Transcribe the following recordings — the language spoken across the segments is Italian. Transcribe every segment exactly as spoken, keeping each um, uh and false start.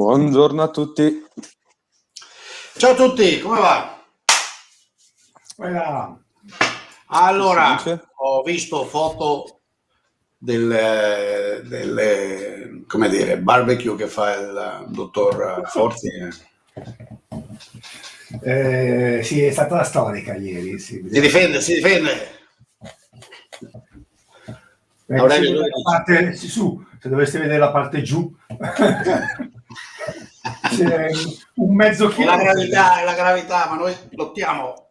Buongiorno a tutti. Ciao a tutti, come va? Voilà. Allora, ho visto foto del, del come dire, barbecue che fa il dottor Forzi. Eh, sì, è stata la storica ieri. Sì. Si difende, si difende. Eh, Aurelio, se, parte, sì, su, se doveste vedere la parte giù, c'è un mezzo chilo. La gravità, la gravità, ma noi lottiamo.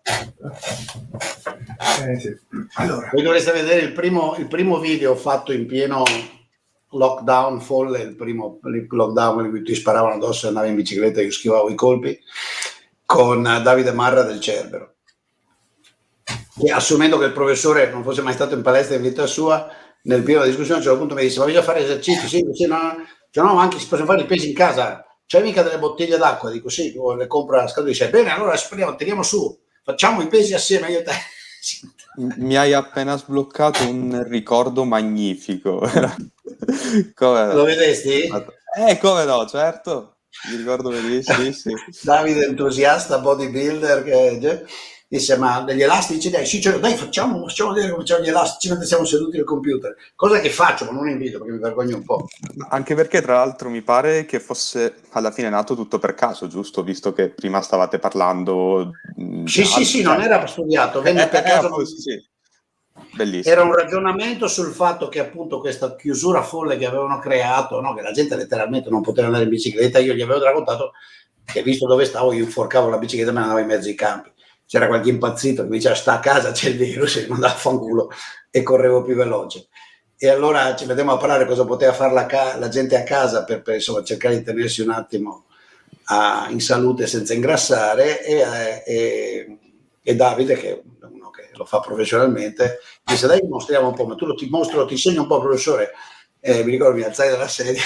Eh, sì. Allora. Voi dovreste vedere il primo, il primo video fatto in pieno lockdown folle, il primo lockdown in cui ti sparavano addosso e andavi in bicicletta e io schivavo i colpi, con Davide Marra del Cerbero. E assumendo che il professore non fosse mai stato in palestra in vita sua, nel pieno della discussione a un certo punto mi disse: ma bisogna fare esercizi? Sì, sì, no, cioè, no, ma anche si possono fare i pesi in casa, c'hai mica delle bottiglie d'acqua? Dico sì, le compro alla scatola. Dice bene, allora speriamo, tiriamo su, facciamo i pesi assieme io e te. Mi hai appena sbloccato un ricordo magnifico. Come... Lo vedesti? Eh, come no, certo, mi ricordo benissimo, sì, sì. Davide entusiasta bodybuilder che disse: ma degli elastici? Dai, sì, cioè, dai facciamo, facciamo vedere come facciamo gli elastici mentre siamo seduti al computer, cosa che faccio ma non in video perché mi vergogno un po', anche perché tra l'altro mi pare che fosse alla fine nato tutto per caso, giusto? Visto che prima stavate parlando sì sì altro, sì, cioè... non era studiato, venne eh, per eh, caso, eh, non... sì, sì. Bellissimo. Era un ragionamento sul fatto che appunto questa chiusura folle che avevano creato, no? Che la gente letteralmente non poteva andare in bicicletta, io gli avevo raccontato che visto dove stavo io inforcavo la bicicletta e me ne andavo in mezzo ai campi. C'era qualche impazzito che mi diceva sta a casa, c'è il virus, e mi andava a fanculo e correvo più veloce. E allora ci vediamo a parlare cosa poteva fare la, ca- la gente a casa per, per insomma, cercare di tenersi un attimo a, in salute senza ingrassare e, e, e Davide, che è uno che lo fa professionalmente, disse dai mostriamo un po', ma tu lo ti mostro, ti insegno un po' professore. E mi ricordo mi alzai dalla sedia.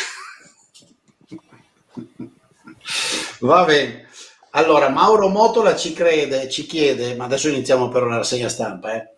Va bene. Allora, Mauro Motola ci crede, ci chiede, ma adesso iniziamo però la rassegna stampa. Eh.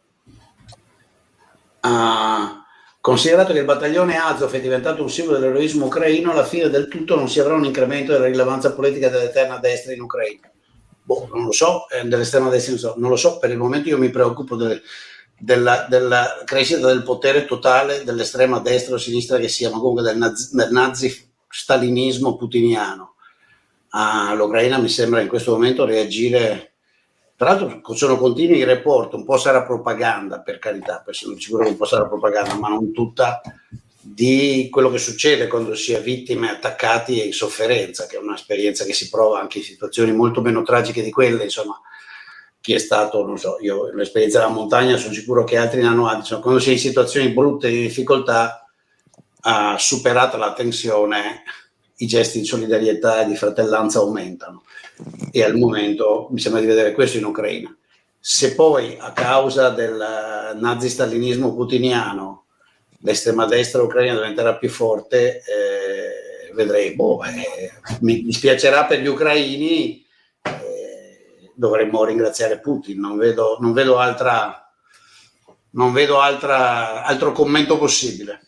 Uh, considerato che il battaglione Azov è diventato un simbolo dell'eroismo ucraino, alla fine del tutto non si avrà un incremento della rilevanza politica dell'eterna destra in Ucraina. Boh, non lo so, eh, dell'estrema destra non, so, non lo so, per il momento io mi preoccupo del, della, della crescita del potere totale dell'estrema destra o sinistra che sia, ma comunque del, nazi, del nazi-stalinismo putiniano. All'Ucraina mi sembra in questo momento reagire, tra l'altro sono continui i report, un po' sarà propaganda per carità, sono sicuro che un po' sarà propaganda, ma non tutta, di quello che succede quando si è vittime, attaccati e in sofferenza, che è un'esperienza che si prova anche in situazioni molto meno tragiche di quelle, insomma, chi è stato, non so, io l'esperienza della montagna sono sicuro che altri ne hanno altri, insomma, quando si è in situazioni brutte di difficoltà, ha superato la tensione, i gesti di solidarietà e di fratellanza aumentano e al momento mi sembra di vedere questo in Ucraina. Se poi a causa del nazi-stalinismo putiniano l'estrema destra ucraina diventerà più forte, eh, vedrei, boh, eh, mi dispiacerà per gli ucraini, eh, dovremmo ringraziare Putin, non vedo, non vedo altra non vedo altra, altro commento possibile.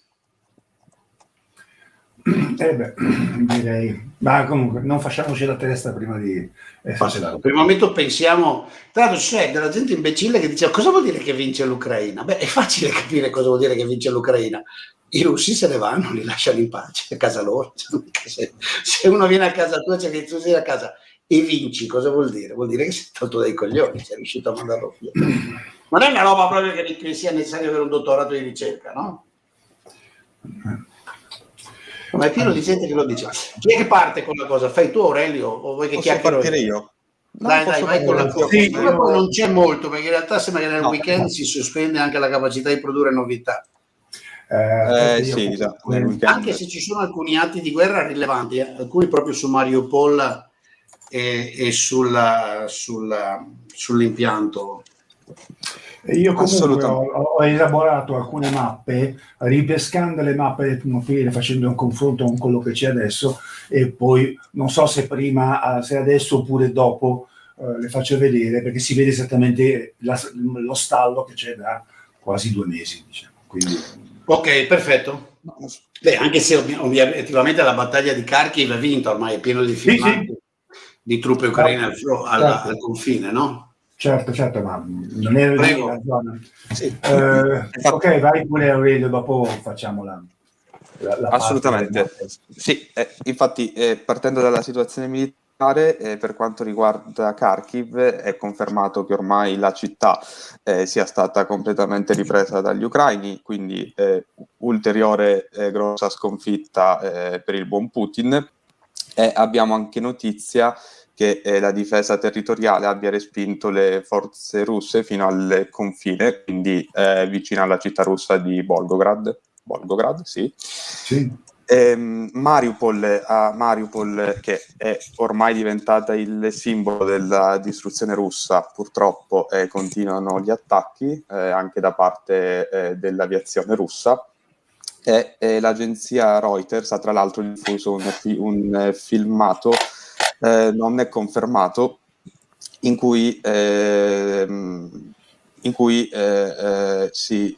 Eh beh, direi, ma comunque non facciamoci la testa prima di essere. Per il momento pensiamo, tra l'altro c'è della gente imbecille che dice cosa vuol dire che vince l'Ucraina? Beh, è facile capire cosa vuol dire che vince l'Ucraina. I russi se ne vanno, li lasciano in pace a casa loro. Se, se uno viene a casa tua, c'è che tu sei a casa e vinci, cosa vuol dire? Vuol dire che sei tolto dai coglioni, sei riuscito a mandarlo via. Non è una roba proprio che, che sia necessario avere un dottorato di ricerca, no? Ma è pieno di gente che lo dice. Chi è che parte con la cosa? Fai tu, Aurelio, o vuoi che posso chiacchiero partire io? io? No, dai, dai, vai con la cosa. Sì, io... Non c'è molto, perché in realtà sembra che nel no. weekend si sospende anche la capacità di produrre novità. Eh, eh, sì, esatto, nel weekend. Anche se ci sono alcuni atti di guerra rilevanti, eh? Alcuni proprio su Mariupol e, e sulla, sulla, sull'impianto. Io comunque ho, ho elaborato alcune mappe, ripescando le mappe del primo aprile, facendo un confronto con quello che c'è adesso, e poi non so se prima, se adesso oppure dopo eh, le faccio vedere, perché si vede esattamente la, lo stallo che c'è da quasi due mesi, diciamo. Quindi Ok, perfetto. Beh, anche se obiettivamente la battaglia di Kharkiv è vinta, ormai è pieno di filmati sì, sì. di truppe ucraine al, certo. al confine, no? Certo, certo, ma non è Prego. la zona. Sì. Eh, ok, vai pure Aurelio, dopo facciamo la, la, la Assolutamente. Sì, eh, infatti eh, partendo dalla situazione militare, Eh, per quanto riguarda Kharkiv è confermato che ormai la città eh, sia stata completamente ripresa dagli ucraini, quindi eh, ulteriore eh, grossa sconfitta eh, per il buon Putin, e abbiamo anche notizia che eh, la difesa territoriale abbia respinto le forze russe fino al confine, quindi eh, vicino alla città russa di Volgograd. Volgograd, sì. Sì. Eh, Mariupol, a Mariupol, che è ormai diventata il simbolo della distruzione russa, purtroppo eh, continuano gli attacchi eh, anche da parte eh, dell'aviazione russa, e eh, l'agenzia Reuters ha tra l'altro diffuso un, un eh, filmato eh, non è confermato in cui, eh, in cui eh, eh, si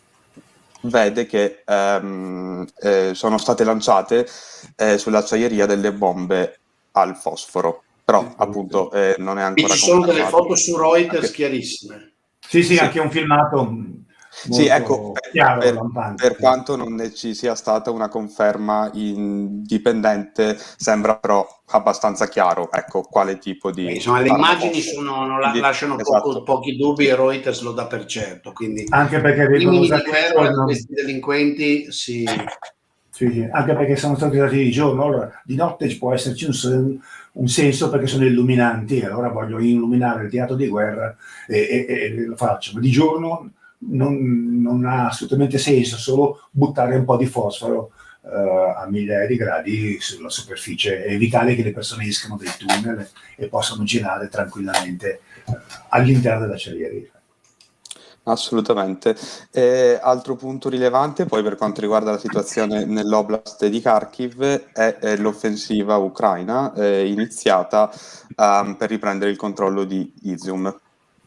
vede che ehm, eh, sono state lanciate eh, sull'acciaieria delle bombe al fosforo, però appunto eh, non è ancora e ci sono confermato. delle foto su Reuters anche... chiarissime. Sì, sì, sì, anche un filmato sì, ecco, per, chiaro, per, per quanto non ne ci sia stata una conferma indipendente, sembra però abbastanza chiaro, ecco, quale tipo di... Beh, insomma, le immagini sono, non la, lasciano esatto. poco, pochi dubbi e Reuters lo dà per certo, quindi anche perché i crimini di usati guerra giorno. di questi delinquenti si... Sì, sì, anche perché sono stati usati di giorno, allora di notte può esserci un, un senso perché sono illuminanti, allora voglio illuminare il teatro di guerra e, e, e lo faccio, ma di giorno non, non ha assolutamente senso, solo buttare un po' di fosforo uh, a migliaia di gradi sulla superficie, è vitale che le persone escano dai tunnel e possano girare tranquillamente uh, all'interno dell'acciaieria. Assolutamente. Eh, altro punto rilevante poi per quanto riguarda la situazione nell'oblast di Kharkiv è, è l'offensiva ucraina eh, iniziata um, per riprendere il controllo di Izium.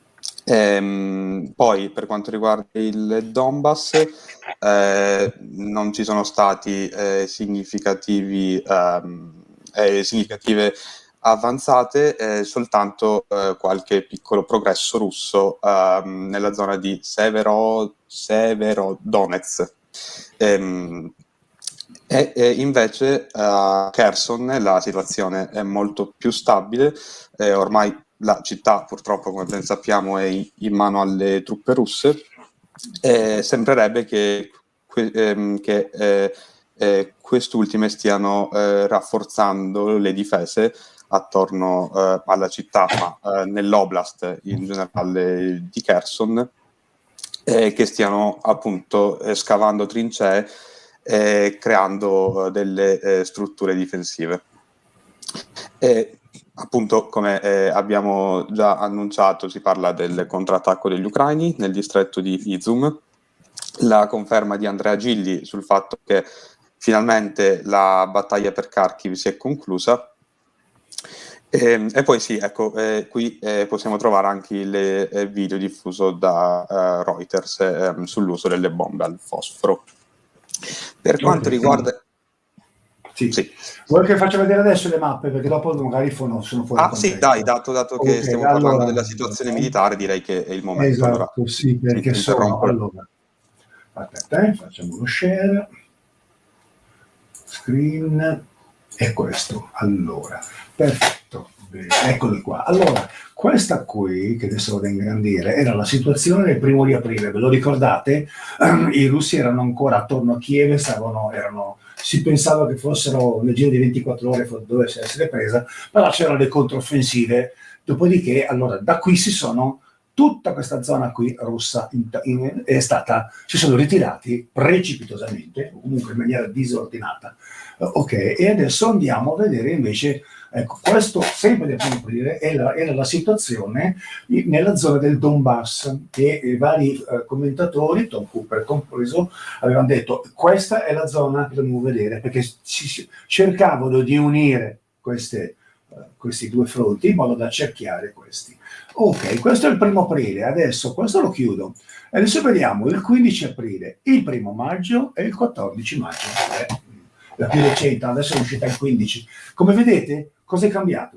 Ehm, poi per quanto riguarda il Donbass eh, non ci sono stati eh, significativi um, eh, significative avanzate, eh, soltanto eh, qualche piccolo progresso russo eh, nella zona di Severo, Severodonetsk. Ehm, e, e invece a Kherson la situazione è molto più stabile, eh, ormai la città purtroppo come ben sappiamo è in mano alle truppe russe, e sembrerebbe che, ehm, che eh, eh, quest'ultime stiano eh, rafforzando le difese attorno eh, alla città, ma eh, nell'oblast in generale di Kherson, eh, che stiano appunto eh, scavando trincee e creando eh, delle eh, strutture difensive. E appunto, come eh, abbiamo già annunciato, si parla del contrattacco degli ucraini nel distretto di Izum, la conferma di Andrea Gilli sul fatto che finalmente la battaglia per Kharkiv si è conclusa. E, e poi sì, ecco, eh, qui eh, possiamo trovare anche il eh, video diffuso da eh, Reuters eh, sull'uso delle bombe al fosforo. Per quanto okay. riguarda... Sì. Sì. Vuoi che faccia vedere adesso le mappe? Perché dopo magari sono, sono fuori Ah contesto. Sì, dai, dato, dato che okay, stiamo allora, parlando della situazione militare, direi che è il momento. Esatto, allora, sì, perché sono... Allora, aspetta, eh, facciamo lo share. Screen. È questo. Allora, perfetto. Bene, eccoli qua. Allora, questa qui, che adesso vado a ingrandire, era la situazione del primo di aprile. Ve lo ricordate? Um, I russi erano ancora attorno a Kiev, stavano, erano... si pensava che fossero nel giro di ventiquattro ore dovesse essere presa, però c'erano le controffensive, dopodiché allora da qui si sono, tutta questa zona qui russa in, in, è stata, si sono ritirati precipitosamente, o comunque in maniera disordinata, uh, ok, e adesso andiamo a vedere invece, ecco, questo sempre del primo aprile era, era la situazione nella zona del Donbass, che i vari uh, commentatori, Tom Cooper compreso, avevano detto questa è la zona che dobbiamo vedere, perché si, cercavano di unire queste questi due fronti in modo da cerchiare questi. Ok, questo è il primo aprile, adesso questo lo chiudo. Adesso vediamo il quindici aprile, il primo maggio e il quattordici maggio. Eh, la più recente, adesso è uscita il quindici. Come vedete, cosa è cambiato?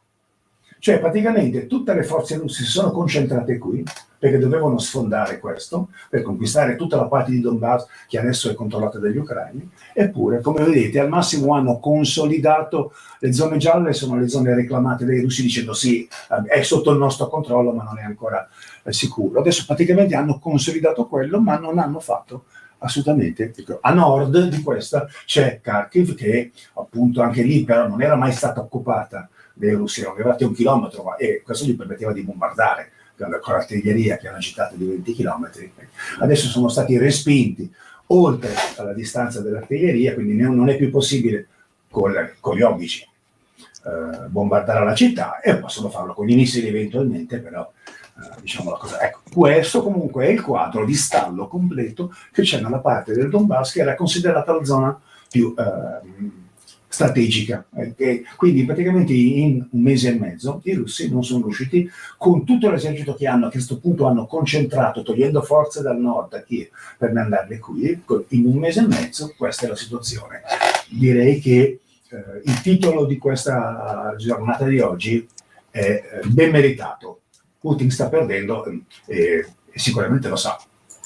Cioè praticamente tutte le forze russe si sono concentrate qui perché dovevano sfondare questo per conquistare tutta la parte di Donbass che adesso è controllata dagli ucraini, eppure come vedete al massimo hanno consolidato le zone gialle, sono le zone reclamate dai russi dicendo sì, è sotto il nostro controllo ma non è ancora eh, sicuro. Adesso praticamente hanno consolidato quello ma non hanno fatto assolutamente. A nord di questa c'è Kharkiv che appunto anche lì però non era mai stata occupata dei russi, erano arrivati a un chilometro ma, e questo gli permetteva di bombardare con l'artiglieria che è una città di venti chilometri. Adesso sono stati respinti oltre alla distanza dell'artiglieria, quindi non è più possibile con, con gli obici eh, bombardare la città, e possono farlo con i missili eventualmente, però eh, diciamo la cosa. Ecco, questo comunque è il quadro di stallo completo che c'è nella parte del Donbass che era considerata la zona più eh, strategica, eh, quindi praticamente in un mese e mezzo i russi non sono riusciti, con tutto l'esercito che hanno, a questo punto hanno concentrato, togliendo forze dal nord da Kiev per mandarle qui, in un mese e mezzo. Questa è la situazione. Direi che eh, il titolo di questa giornata di oggi è eh, ben meritato. Putin sta perdendo eh, e sicuramente lo sa.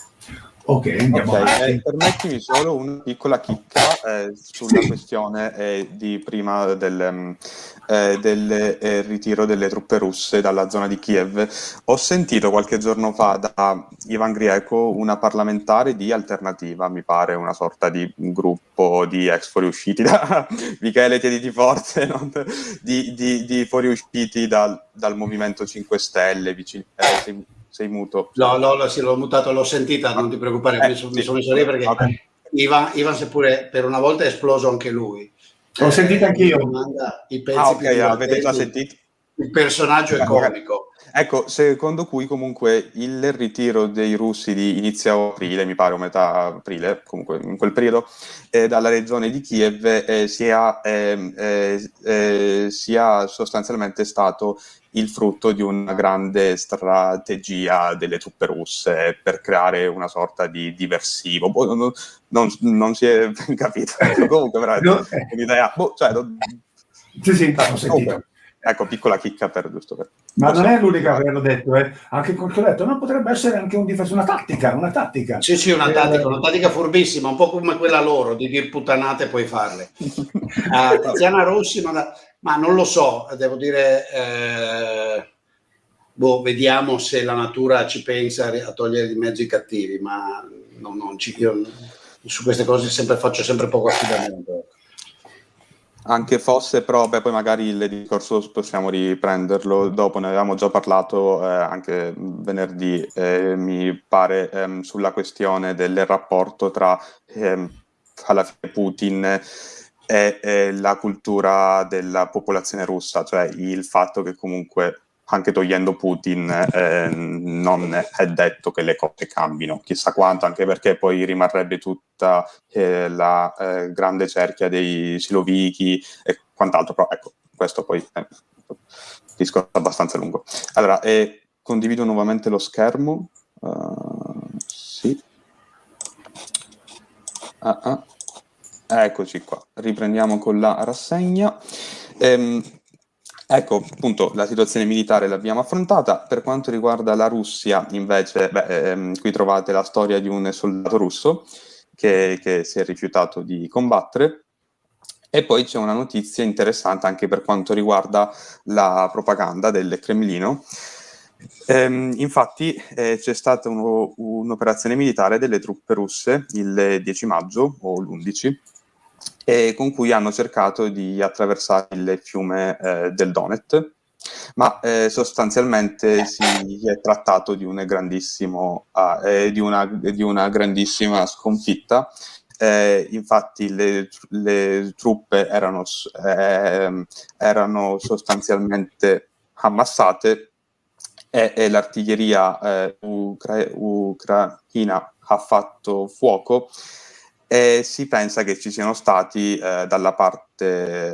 Ok, andiamo okay. avanti. Eh, permettimi solo una piccola chicca eh, sulla sì. questione eh, di prima del, eh, del eh, ritiro delle truppe russe dalla zona di Kiev. Ho sentito qualche giorno fa da Ivan Grieco, una parlamentare di Alternativa, mi pare una sorta di gruppo di ex fuoriusciti da Michele Tiediti Forte, non? di, di, di fuoriusciti dal, dal Movimento cinque Stelle, vicino, eh, sei muto? No, no, no, sì, l'ho mutato, l'ho sentita, non ti preoccupare, eh, mi, so, sì. mi sono messo lì perché okay. Ivan, Ivan seppure per una volta è esploso anche lui. L'ho eh, sentita anch'io. I pezzi ah, ok, avete già sentito? Il personaggio è comico. Ecco, secondo cui comunque il ritiro dei russi di inizio aprile, mi pare, o metà aprile, comunque in quel periodo, eh, dalla regione di Kiev eh, sia, eh, eh, eh, sia sostanzialmente stato il frutto di una grande strategia delle truppe russe per creare una sorta di diversivo. Boh, non, non, non si è capito. Comunque, veramente, no. un'idea. Boh, cioè, non... Sì, sì, ho sentito. Ecco, piccola chicca per giusto per... Ma non è l'unica che hanno detto, eh. Anche qualche ho detto, no, potrebbe essere anche un difensore, una tattica, una tattica. Sì, sì, una tattica, eh, una tattica furbissima, un po' come quella loro, di dir puttanate e poi farle. Uh, Tiziana Rossi, ma, ma non lo so, devo dire, eh, boh, vediamo se la natura ci pensa a togliere di mezzo i cattivi, ma non, non ci, io su queste cose sempre, faccio sempre poco affidamento. Anche fosse, però beh, poi magari il discorso possiamo riprenderlo dopo, ne avevamo già parlato eh, anche venerdì, eh, mi pare, ehm, sulla questione del rapporto tra ehm, alla fine Putin e, e la cultura della popolazione russa, cioè il fatto che comunque anche togliendo Putin eh, non è detto che le cose cambino, chissà quanto, anche perché poi rimarrebbe tutta eh, la eh, grande cerchia dei silovichi e quant'altro, però ecco, questo poi è un discorso abbastanza lungo. Allora, eh, condivido nuovamente lo schermo. Uh, sì. Ah, ah. Eccoci qua, riprendiamo con la rassegna. Ehm, Ecco, appunto, la situazione militare l'abbiamo affrontata. Per quanto riguarda la Russia, invece, beh, ehm, qui trovate la storia di un soldato russo che, che si è rifiutato di combattere. E poi c'è una notizia interessante anche per quanto riguarda la propaganda del Cremlino. Ehm, infatti eh, c'è stata uno, un'operazione militare delle truppe russe il dieci maggio o l'undici, e con cui hanno cercato di attraversare il fiume eh, del Donetsk, ma eh, sostanzialmente si è trattato di un grandissimo eh, di, una, di una grandissima sconfitta. Eh, infatti le, le truppe erano, eh, erano sostanzialmente ammassate e, e l'artiglieria eh, ucra- ucraina ha fatto fuoco. E si pensa che ci siano stati eh, dalla parte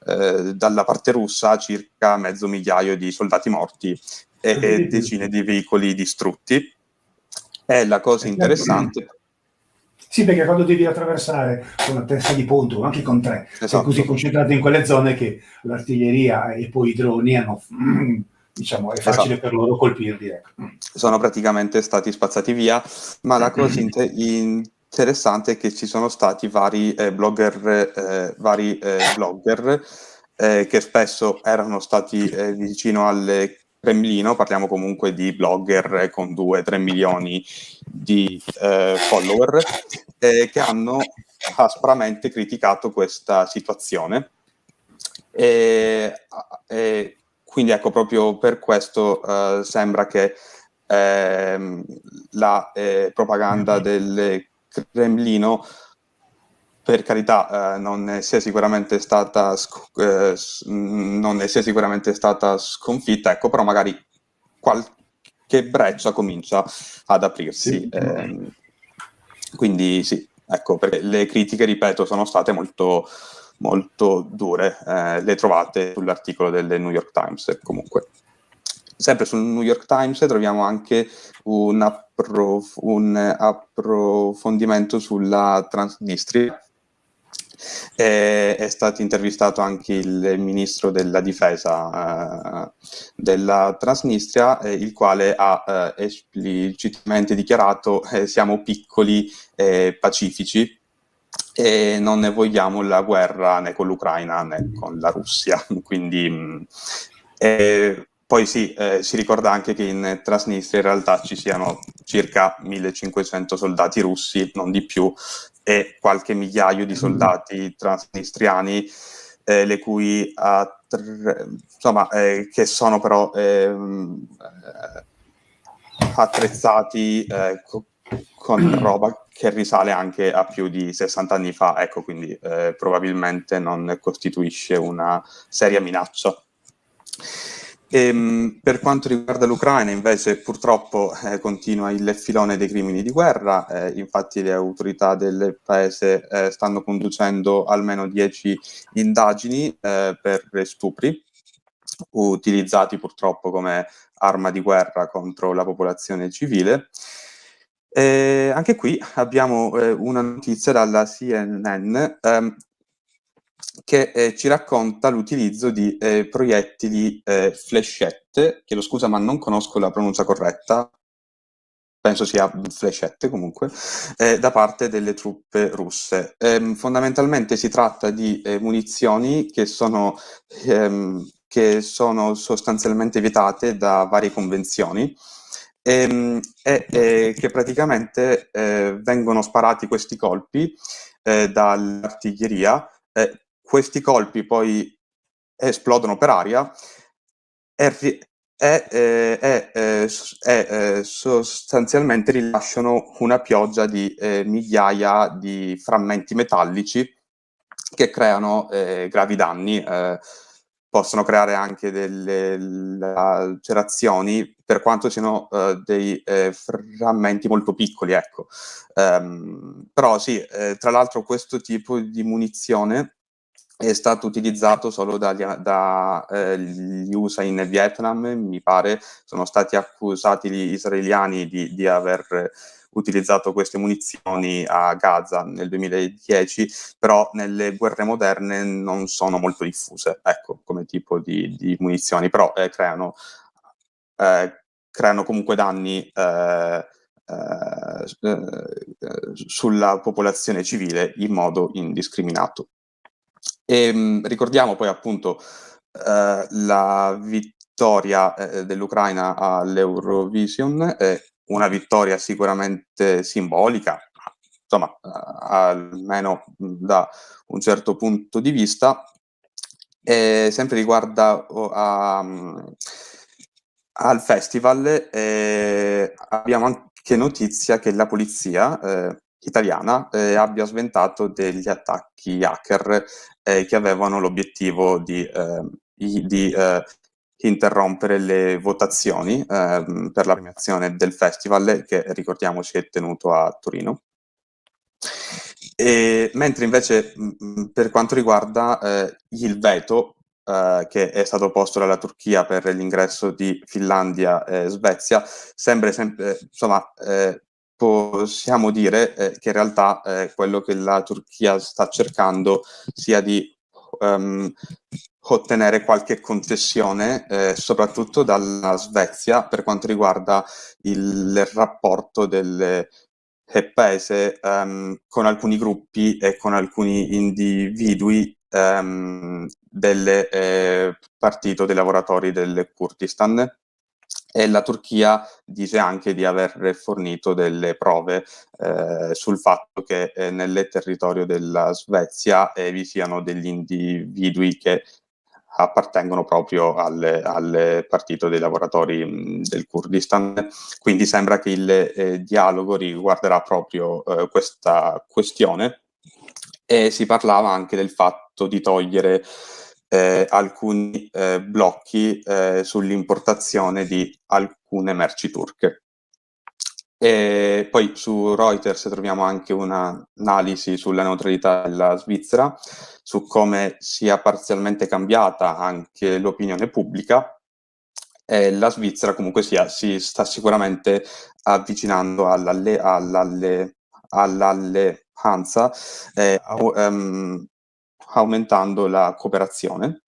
eh, dalla parte russa circa mezzo migliaio di soldati morti e, e decine di veicoli distrutti. E la cosa interessante... Sì, perché quando devi attraversare con una testa di ponte o anche con tre, esatto, sei così concentrato in quelle zone che l'artiglieria e poi i droni hanno, diciamo, è facile, esatto, per loro colpirli. Ecco. Sono praticamente stati spazzati via, ma la cosa inter- interessante è che ci sono stati vari eh, blogger, eh, vari eh, blogger eh, che spesso erano stati eh, vicino al Cremlino, parliamo comunque di blogger con due tre milioni di eh, follower, eh, che hanno aspramente criticato questa situazione. E, e quindi ecco, proprio per questo eh, sembra che eh, la eh, propaganda del Cremlino, per carità, eh, non ne sia sicuramente stata sc- eh, non ne sia sicuramente stata sconfitta, ecco, però magari qualche breccia comincia ad aprirsi. Sì. Eh, quindi sì, ecco, perché le critiche, ripeto, sono state molto, molto dure. Eh, le trovate sull'articolo del New York Times, comunque. Sempre sul New York Times troviamo anche un, approf- un approfondimento sulla Transnistria. E è stato intervistato anche il ministro della difesa eh, della Transnistria, eh, il quale ha eh, esplicitamente dichiarato eh, siamo piccoli e pacifici e non ne vogliamo la guerra né con l'Ucraina né con la Russia. Quindi mh, eh, poi sì, eh, si ricorda anche che in Transnistria in realtà ci siano circa millecinquecento soldati russi, non di più, e qualche migliaio di soldati transnistriani, eh, le cui attre- insomma, eh, che sono però ehm, eh, attrezzati eh, co- con roba che risale anche a più di sessanta anni fa, ecco, quindi eh, probabilmente non costituisce una seria minaccia. E, per quanto riguarda l'Ucraina, invece, purtroppo eh, continua il filone dei crimini di guerra. Eh, infatti, le autorità del paese eh, stanno conducendo almeno dieci indagini eh, per stupri, utilizzati purtroppo come arma di guerra contro la popolazione civile. E anche qui abbiamo eh, una notizia dalla C N N ehm, che eh, ci racconta l'utilizzo di eh, proiettili eh, flechette, chiedo scusa ma non conosco la pronuncia corretta, penso sia flechette comunque, eh, da parte delle truppe russe. Eh, fondamentalmente si tratta di eh, munizioni che sono, ehm, che sono sostanzialmente vietate da varie convenzioni e, e, e che praticamente eh, vengono sparati questi colpi eh, dall'artiglieria. Eh, questi colpi poi esplodono per aria e, e, e, e, e, e sostanzialmente rilasciano una pioggia di eh, migliaia di frammenti metallici che creano eh, gravi danni. Eh, possono creare anche delle lacerazioni, per quanto siano eh, dei eh, frammenti molto piccoli, ecco. Um, però sì, eh, tra l'altro questo tipo di munizione è stato utilizzato solo dagli da, eh, gli U S A in Vietnam, mi pare. Sono stati accusati gli israeliani di, di aver utilizzato queste munizioni a Gaza nel duemiladieci, però nelle guerre moderne non sono molto diffuse, ecco, come tipo di, di munizioni, però eh, creano, eh, creano comunque danni eh, eh, sulla popolazione civile in modo indiscriminato. E mh, ricordiamo poi appunto eh, la vittoria eh, dell'Ucraina all'Eurovision, eh, una vittoria sicuramente simbolica, insomma, eh, almeno da un certo punto di vista. E sempre riguarda oh, a, um, al festival, eh, abbiamo anche notizia che la polizia eh, italiana eh, abbia sventato degli attacchi hacker eh, che avevano l'obiettivo di, eh, di eh, interrompere le votazioni eh, per la premiazione del festival che, ricordiamoci, è tenuto a Torino. E, mentre invece mh, per quanto riguarda eh, il veto eh, che è stato posto dalla Turchia per l'ingresso di Finlandia e Svezia, sembra sempre, insomma, eh, possiamo dire eh, che in realtà eh, quello che la Turchia sta cercando sia di um, ottenere qualche concessione, eh, soprattutto dalla Svezia, per quanto riguarda il rapporto del paese um, con alcuni gruppi e con alcuni individui um, del eh, Partito dei Lavoratori del Kurdistan. E la Turchia dice anche di aver fornito delle prove eh, sul fatto che eh, nel territorio della Svezia eh, vi siano degli individui che appartengono proprio al, al Partito dei Lavoratori mh, del Kurdistan. Quindi sembra che il eh, dialogo riguarderà proprio eh, questa questione, e si parlava anche del fatto di togliere Eh, alcuni eh, blocchi eh, sull'importazione di alcune merci turche. E poi su Reuters troviamo anche un'analisi sulla neutralità della Svizzera, su come sia parzialmente cambiata anche l'opinione pubblica. E la Svizzera comunque sia si sta sicuramente avvicinando all'alle, all'alle, all'alleanza eh, um, aumentando la cooperazione.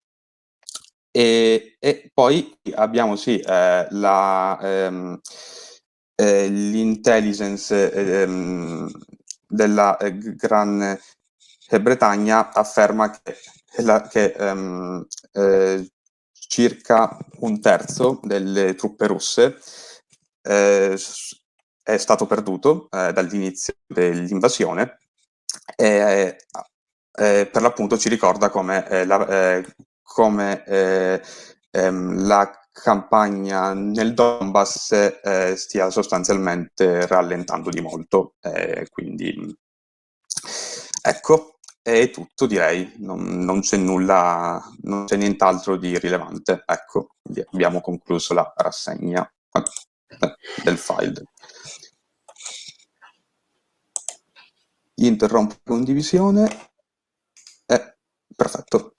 E, e poi abbiamo sì eh, la, ehm, eh, l'intelligence ehm, della eh, Gran Bretagna afferma che, la, che ehm, eh, circa un terzo delle truppe russe eh, è stato perduto eh, dall'inizio dell'invasione. E, eh, per l'appunto ci ricorda come, eh, la, eh, come eh, ehm, la campagna nel Donbass eh, stia sostanzialmente rallentando di molto. Eh, quindi ecco, è tutto, direi. Non, non c'è nulla, non c'è nient'altro di rilevante. Ecco, abbiamo concluso la rassegna del file. Interrompo la condivisione. Eh, perfetto.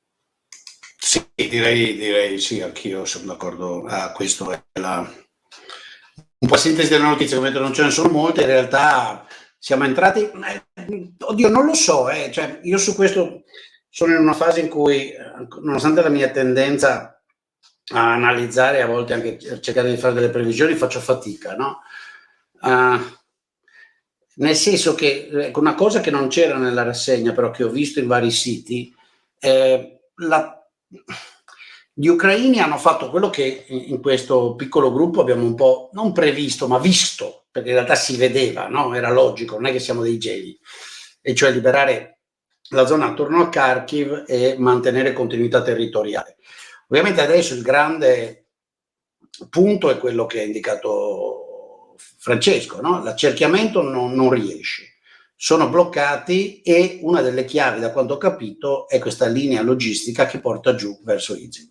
Sì, direi, direi sì, anch'io sono d'accordo. Ah, questo è la... un po' a sintesi delle notizie, come non ce ne sono molte, in realtà siamo entrati... Eh, oddio, non lo so, eh. Cioè, io su questo sono in una fase in cui, nonostante la mia tendenza a analizzare, a volte anche cercare di fare delle previsioni, faccio fatica, no? Uh, nel senso che ecco, una cosa che non c'era nella rassegna, però che ho visto in vari siti, eh, la, gli ucraini hanno fatto quello che in questo piccolo gruppo abbiamo un po' non previsto, ma visto, perché in realtà si vedeva, no? Era logico, non è che siamo dei geni, e cioè liberare la zona attorno a Kharkiv e mantenere continuità territoriale. Ovviamente adesso il grande punto è quello che ha indicato Francesco, no? L'accerchiamento non, non riesce, sono bloccati, e una delle chiavi, da quanto ho capito, è questa linea logistica che porta giù verso Izum.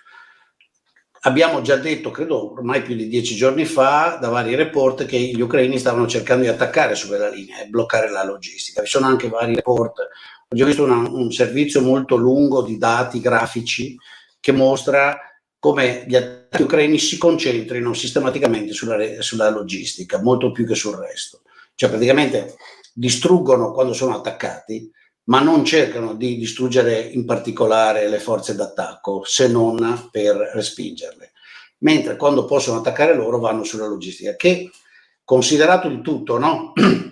Abbiamo già detto, credo ormai più di dieci giorni fa, da vari report, che gli ucraini stavano cercando di attaccare su quella linea e bloccare la logistica. Vi sono anche vari report. Ho già visto una, un servizio molto lungo di dati grafici che mostra come gli attacchi ucraini si concentrino sistematicamente sulla, sulla logistica, molto più che sul resto. Cioè praticamente distruggono quando sono attaccati, ma non cercano di distruggere in particolare le forze d'attacco, se non per respingerle. Mentre quando possono attaccare loro vanno sulla logistica, che considerato il tutto, no?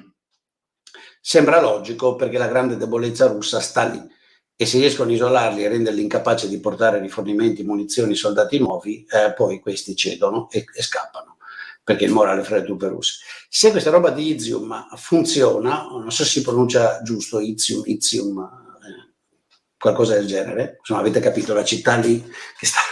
Sembra logico, perché la grande debolezza russa sta lì. E se riescono a isolarli e renderli incapaci di portare rifornimenti, munizioni, soldati nuovi, eh, poi questi cedono e, e scappano, perché il morale fra le truppe russe. Se questa roba di Izium funziona, non so se si pronuncia giusto, Izium, Izium, eh, qualcosa del genere, insomma avete capito, la città lì che sta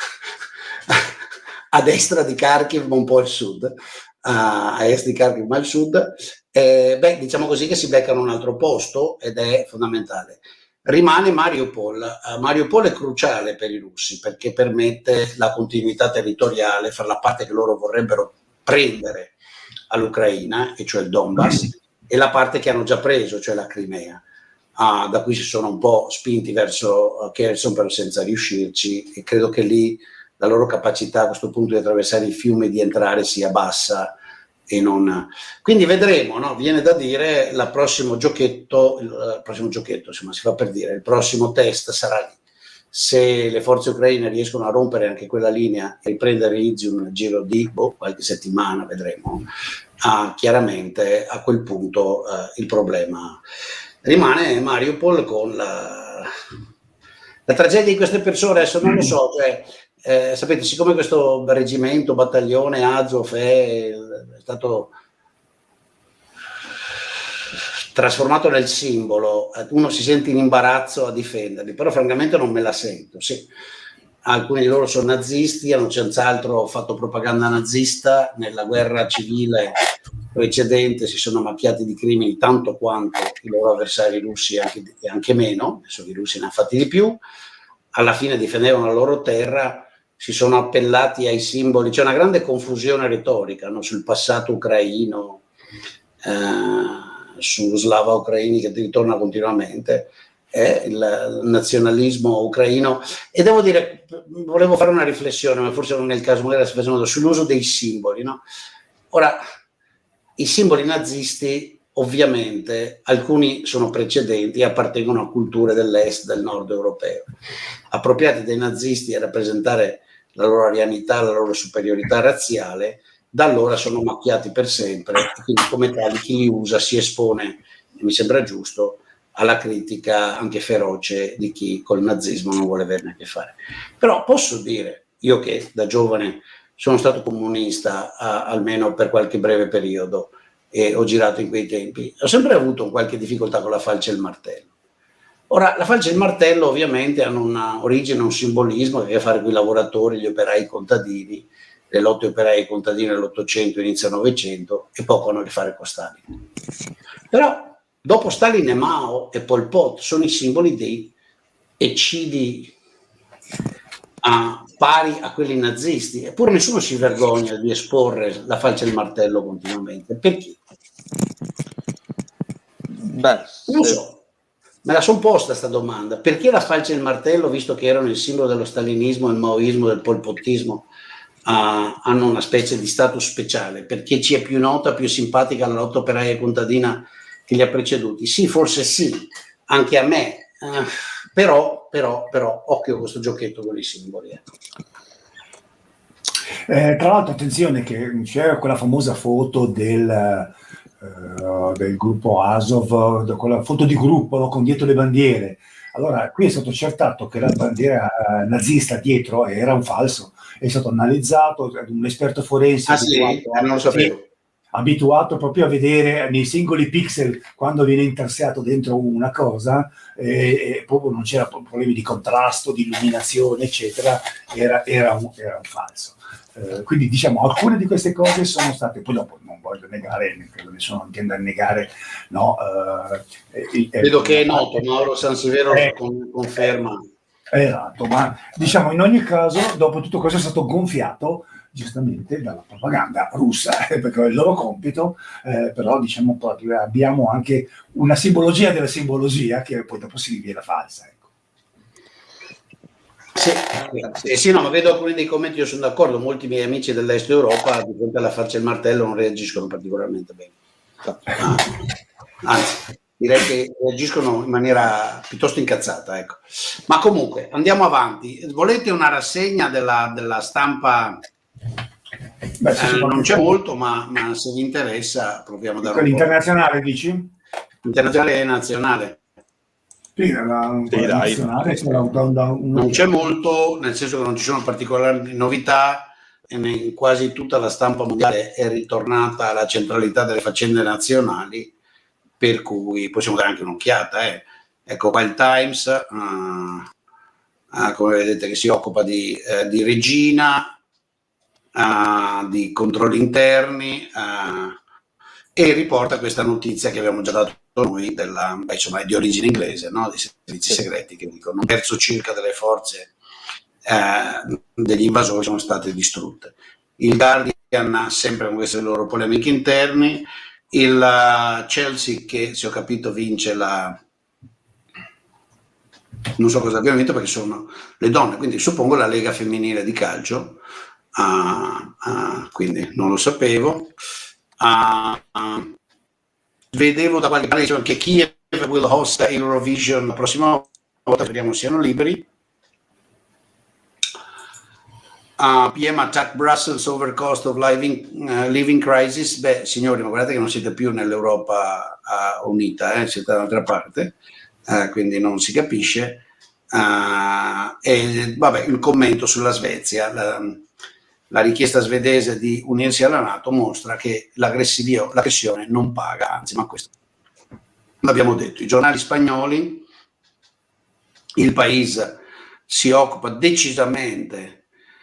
a destra di Kharkiv ma un po' al sud, a, a est di Kharkiv ma al sud, eh, beh, diciamo così che si beccano un altro posto, ed è fondamentale. Rimane Mariupol. Uh, Mariupol è cruciale per i russi, perché permette la continuità territoriale fra la parte che loro vorrebbero prendere all'Ucraina, e cioè il Donbass, e la parte che hanno già preso, cioè la Crimea. Ah, da cui si sono un po' spinti verso Kherson, però senza riuscirci, e credo che lì la loro capacità a questo punto di attraversare il fiume e di entrare sia bassa e non... Quindi vedremo, no? Viene da dire il prossimo giochetto, il prossimo giochetto, insomma, si fa per dire, il prossimo test sarà lì. Se le forze ucraine riescono a rompere anche quella linea e riprendere Izium nel giro di boh, qualche settimana, vedremo, ah, chiaramente a quel punto eh, il problema rimane Mariupol con la, la tragedia di queste persone. Adesso non lo so, cioè, eh, sapete, siccome questo reggimento, battaglione Azov è, è stato trasformato nel simbolo, uno si sente in imbarazzo a difenderli, però francamente non me la sento. Sì, alcuni di loro sono nazisti, hanno senz'altro fatto propaganda nazista nella guerra civile precedente, si sono macchiati di crimini tanto quanto i loro avversari russi, anche, anche meno, adesso i russi ne hanno fatti di più, alla fine difendevano la loro terra, si sono appellati ai simboli, c'è una grande confusione retorica, no, sul passato ucraino, eh, su slava ucraini che ritorna continuamente, è il, il nazionalismo ucraino. E devo dire, volevo fare una riflessione, ma forse non è il caso, magari si facendo sull'uso dei simboli, no? Ora, i simboli nazisti, ovviamente, alcuni sono precedenti e appartengono a culture dell'est, del nord europeo, appropriati dai nazisti a rappresentare la loro arianità, la loro superiorità razziale. Da allora sono macchiati per sempre, e quindi come tali chi li usa si espone, e mi sembra giusto, alla critica anche feroce di chi col nazismo non vuole averne a che fare. Però posso dire, io che da giovane sono stato comunista a, almeno per qualche breve periodo e ho girato in quei tempi, ho sempre avuto qualche difficoltà con la falce e il martello. Ora, la falce e il martello ovviamente hanno una origine, un simbolismo che ha a che fare con i lavoratori, gli operai, i contadini, le lotte operaie contadine dell'Ottocento, inizio Novecento, e poco hanno a che fare con Stalin. Però dopo Stalin e Mao e Pol Pot sono i simboli dei eccidi a, pari a quelli nazisti, eppure nessuno si vergogna di esporre la falce e il martello continuamente. Perché? Beh, non lo so, me la sono posta sta domanda. Perché la falce e il martello, visto che erano il simbolo dello stalinismo, del maoismo, del polpottismo, Uh, hanno una specie di status speciale? Perché ci è più nota, più simpatica la lotta operaia e contadina che li ha preceduti? Sì, forse sì, anche a me, uh, però, però, però, occhio a questo giochetto con i simboli. Eh. Eh, tra l'altro, attenzione che c'era quella famosa foto del, uh, del gruppo Azov, quella foto di gruppo, no, con dietro le bandiere. Allora, qui è stato accertato che la bandiera uh, nazista dietro era un falso. È stato analizzato, un esperto forense ah, abituato, sì? a, non lo sapevo. Sì, abituato proprio a vedere nei singoli pixel quando viene intarsiato dentro una cosa, eh, e proprio non c'era problemi di contrasto, di illuminazione, eccetera, era, era, un, era un falso. Eh, quindi diciamo alcune di queste cose sono state, poi dopo non voglio negare, credo nessuno intenda negare, no, eh, eh, vedo che è noto, Mauro Sansevero eh, conferma. Esatto, ma diciamo in ogni caso dopo tutto questo è stato gonfiato giustamente dalla propaganda russa, eh, perché è il loro compito, eh, però diciamo abbiamo anche una simbologia della simbologia che poi dopo si rivela falsa. Ecco. Sì, sì, sì, no, ma vedo alcuni dei commenti, io sono d'accordo, molti miei amici dell'est Europa di fronte alla falce e il martello non reagiscono particolarmente bene. Ah, anzi, direi che reagiscono in maniera piuttosto incazzata, ecco. Ma comunque, andiamo avanti. Volete una rassegna della, della stampa? Beh, eh, non c'è molto, ma, ma se vi interessa proviamo a dare un po'. Internazionale, dici? Internazionale e nazionale. Sì, la, sì, dai. Nazionale, da, da, da non c'è molto, nel senso che non ci sono particolari novità, e in quasi tutta la stampa mondiale è ritornata alla centralità delle faccende nazionali, per cui possiamo dare anche un'occhiata. Eh. Ecco qua il Times, uh, uh, come vedete, che si occupa di, uh, di Regina, uh, di controlli interni, uh, e riporta questa notizia che abbiamo già dato noi, della, beh, insomma, è di origine inglese, no? Dei servizi segreti, che dicono un terzo circa delle forze uh, degli invasori sono state distrutte. Il Guardian ha sempre con queste loro polemiche interne. il uh, Chelsea che, se ho capito, vince la... non so cosa abbiamo vinto perché sono le donne, quindi suppongo la Lega Femminile di Calcio, uh, uh, quindi non lo sapevo. Uh, uh, vedevo da qualche parte che Kiev will host Eurovision la prossima volta, speriamo siano liberi. Uh, P M attack Brussels over cost of living, uh, living crisis. Beh, signori, ma guardate che non siete più nell'Europa uh, unita, eh? Siete da un'altra parte, uh, quindi non si capisce. Uh, e vabbè, il commento sulla Svezia, la, la richiesta svedese di unirsi alla NATO mostra che l'aggressione non paga, anzi, ma questo l'abbiamo detto. I giornali spagnoli, Il País si occupa decisamente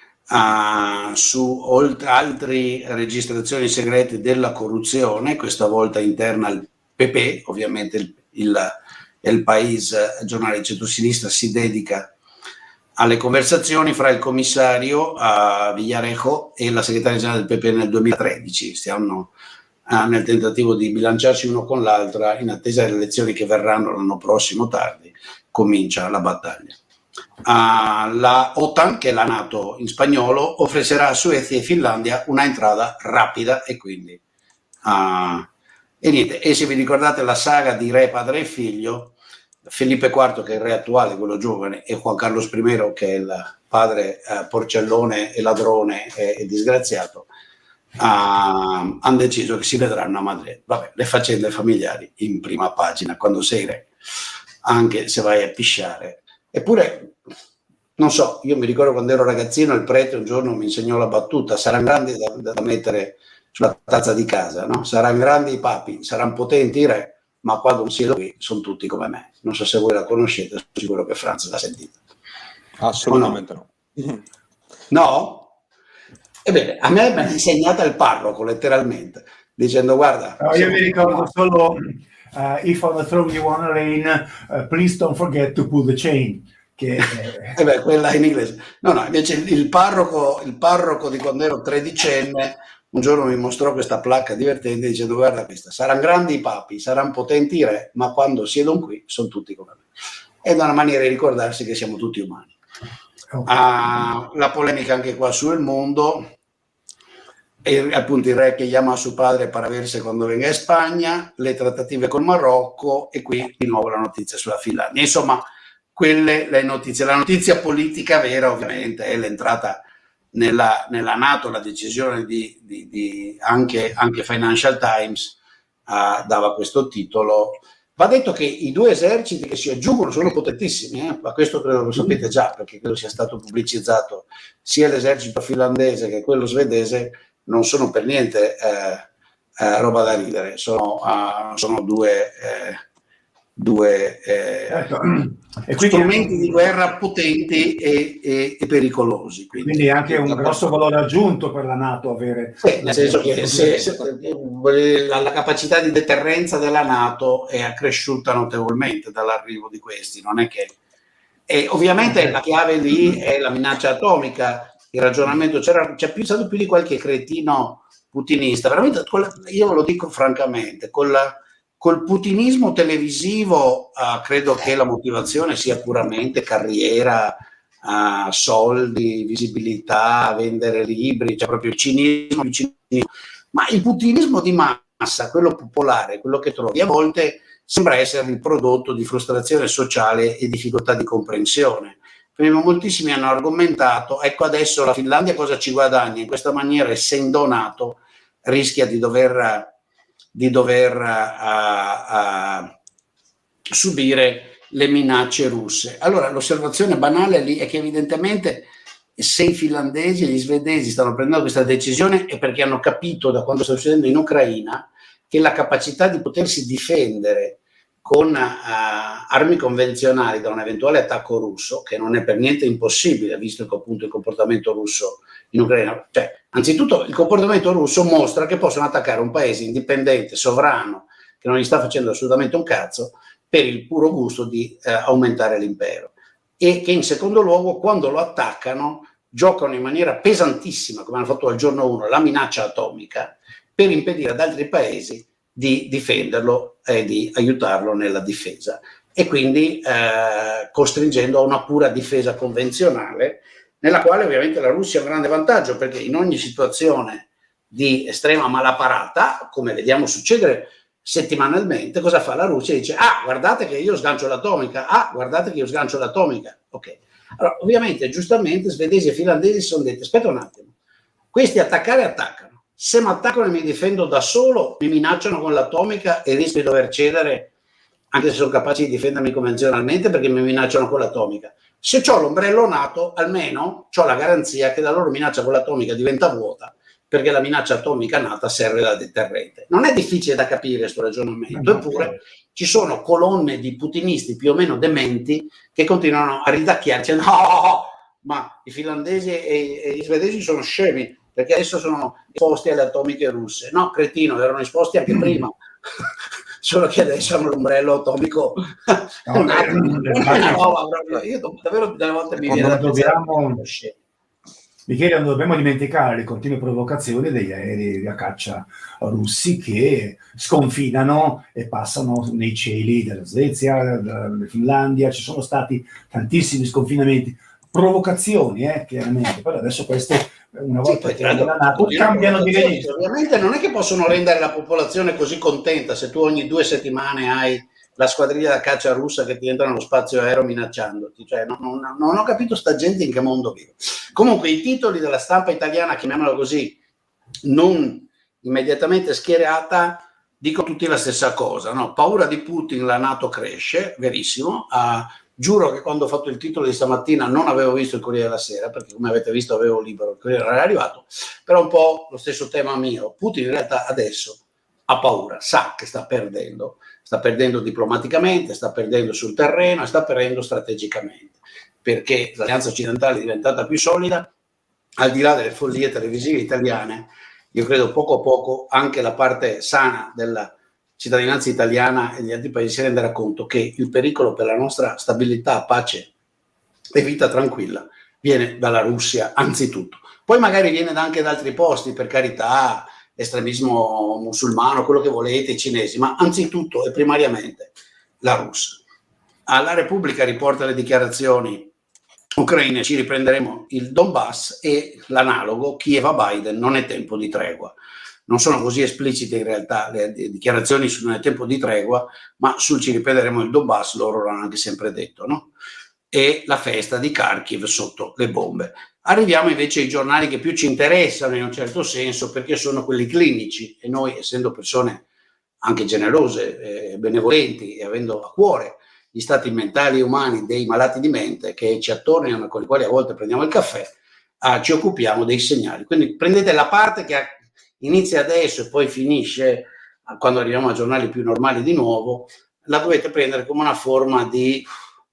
Uh, su oltre altre registrazioni segrete della corruzione, questa volta interna al P P, ovviamente il, il, il País, il giornale di centrosinistra, si dedica alle conversazioni fra il commissario uh, Villarejo e la segretaria generale del P P nel duemilatredici. Stiamo uh, nel tentativo di bilanciarsi uno con l'altra in attesa delle elezioni che verranno l'anno prossimo tardi. Comincia la battaglia. Uh, la OTAN, che è la NATO in spagnolo, offrirà a Suecia e Finlandia una entrata rapida e quindi uh, e niente. E se vi ricordate la saga di re, padre e figlio, Felipe quarto, che è il re attuale, quello giovane, e Juan Carlos I, che è il padre uh, porcellone e ladrone e, e disgraziato, uh, hanno deciso che si vedranno a Madrid. Vabbè, le faccende familiari in prima pagina quando sei re, anche se vai a pisciare. Eppure, non so, io mi ricordo quando ero ragazzino, il prete un giorno mi insegnò la battuta: saranno grandi da, da mettere sulla tazza di casa, no? Saranno grandi i papi, saranno potenti i re, ma quando siedo qui sono tutti come me. Non so se voi la conoscete, sono sicuro che Franz l'ha sentita. Assolutamente no. No? No? Ebbene, a me mi ha insegnata il parroco, letteralmente, dicendo: guarda... No, io mi ricordo solo... Uh, if on the throne you want to reign, uh, please don't forget to pull the chain. Che, eh... eh beh, quella in inglese. No, no, invece il parroco, il parroco di quando ero tredicenne un giorno mi mostrò questa placca divertente dicendo: guarda questa, saranno grandi i papi, saranno potenti i re, ma quando siedono qui sono tutti come me. Ed è una maniera di ricordarsi che siamo tutti umani. Okay. Uh, la polemica anche qua sul mondo. E appunto il re che chiama suo padre per aversi quando venga in Spagna, le trattative col Marocco e qui di nuovo la notizia sulla Finlandia. Insomma, quelle le notizie. La notizia politica vera ovviamente è l'entrata nella, nella NATO, la decisione di, di, di anche, anche Financial Times uh, dava questo titolo. Va detto che i due eserciti che si aggiungono sono potentissimi, eh? Ma questo credo lo sapete già, perché credo sia stato pubblicizzato sia l'esercito finlandese che quello svedese. Non sono per niente eh, eh, roba da ridere, sono, uh, sono due, eh, due eh, ecco. E strumenti di guerra potenti e, e, e pericolosi. Quindi, quindi anche un grosso valore aggiunto per la NATO avere. Sì, nel senso che se, se, la, la capacità di deterrenza della NATO è accresciuta notevolmente dall'arrivo di questi, non è che... E ovviamente la chiave lì è la minaccia atomica. Il ragionamento c'era, c'è più, stato più di qualche cretino putinista, veramente, io lo dico francamente, col, col putinismo televisivo uh, credo che la motivazione sia puramente carriera, uh, soldi, visibilità, vendere libri, cioè proprio il cinismo, il cinismo, ma il putinismo di massa, quello popolare, quello che trovi a volte sembra essere il prodotto di frustrazione sociale e difficoltà di comprensione. Prima moltissimi hanno argomentato: ecco, adesso la Finlandia cosa ci guadagna? In questa maniera, essendo NATO, rischia di dover, di dover uh, uh, subire le minacce russe. Allora, l'osservazione banale lì è che evidentemente se i finlandesi e gli svedesi stanno prendendo questa decisione è perché hanno capito, da quando sta succedendo in Ucraina, che la capacità di potersi difendere con uh, armi convenzionali da un eventuale attacco russo, che non è per niente impossibile, visto che appunto il comportamento russo in Ucraina, cioè, anzitutto il comportamento russo mostra che possono attaccare un paese indipendente, sovrano, che non gli sta facendo assolutamente un cazzo, per il puro gusto di uh, aumentare l'impero, e che in secondo luogo, quando lo attaccano, giocano in maniera pesantissima, come hanno fatto al giorno uno, la minaccia atomica, per impedire ad altri paesi di difenderlo e di aiutarlo nella difesa, e quindi eh, costringendo a una pura difesa convenzionale, nella quale ovviamente la Russia ha un grande vantaggio, perché in ogni situazione di estrema malaparata, come vediamo succedere settimanalmente, cosa fa la Russia? Dice: ah, guardate che io sgancio l'atomica, ah, guardate che io sgancio l'atomica. Ok. Allora, ovviamente, giustamente, svedesi e finlandesi si sono detti: aspetta un attimo, questi attaccare attaccano, se mi attaccano e mi difendo da solo, mi minacciano con l'atomica e rischio di dover cedere, anche se sono capaci di difendermi convenzionalmente, perché mi minacciano con l'atomica. Se ho l'ombrello NATO, almeno ho la garanzia che la loro minaccia con l'atomica diventa vuota, perché la minaccia atomica nata serve da deterrente. Non è difficile da capire questo ragionamento, eppure ci sono colonne di putinisti più o meno dementi che continuano a ridacchiare, dicendo: no, ma i finlandesi e, e gli svedesi sono scemi, perché adesso sono esposti alle atomiche russe. No, cretino, erano esposti anche prima. Solo che adesso hanno l'ombrello atomico. No, una, una roba proprio. Io davvero delle volte mi viene da dobbiamo, Michele, non dobbiamo dimenticare le continue provocazioni degli aerei da caccia russi che sconfinano e passano nei cieli della Svezia, della Finlandia. Ci sono stati tantissimi sconfinamenti, provocazioni, eh, chiaramente. Però adesso queste, una volta sì, che la NATO, cambiano di registro. Ovviamente non è che possono rendere la popolazione così contenta se tu ogni due settimane hai la squadriglia da caccia russa che ti entra nello spazio aereo minacciandoti. Cioè, non, non, non ho capito sta gente in che mondo vive. Comunque i titoli della stampa italiana, chiamiamola così, non immediatamente schierata, dicono tutti la stessa cosa, no? Paura di Putin, la NATO cresce, verissimo. Uh, giuro che quando ho fatto il titolo di stamattina non avevo visto il Corriere della Sera, perché come avete visto avevo libero, il Corriere era arrivato, però un po' lo stesso tema mio. Putin in realtà adesso ha paura, sa che sta perdendo, sta perdendo diplomaticamente, sta perdendo sul terreno e sta perdendo strategicamente, perché l'alleanza occidentale è diventata più solida. Al di là delle follie televisive italiane, io credo poco a poco anche la parte sana della cittadinanza italiana e degli altri paesi si renderà conto che il pericolo per la nostra stabilità, pace e vita tranquilla viene dalla Russia anzitutto. Poi magari viene anche da altri posti, per carità, estremismo musulmano, quello che volete, i cinesi, ma anzitutto e primariamente la Russia. La Repubblica riporta le dichiarazioni ucraine: ci riprenderemo il Donbass, e l'analogo Kiev a Biden: non è tempo di tregua. Non sono così esplicite in realtà le dichiarazioni su non è tempo di tregua, ma sul ci riprenderemo il Donbass loro l'hanno anche sempre detto, no? E la festa di Kharkiv sotto le bombe. Arriviamo invece ai giornali che più ci interessano in un certo senso, perché sono quelli clinici, e noi, essendo persone anche generose, eh, benevolenti e avendo a cuore gli stati mentali e umani dei malati di mente che ci attorniano e con i quali a volte prendiamo il caffè, ah, ci occupiamo dei segnali. Quindi prendete la parte che inizia adesso e poi finisce quando arriviamo a giornali più normali di nuovo, la dovete prendere come una forma di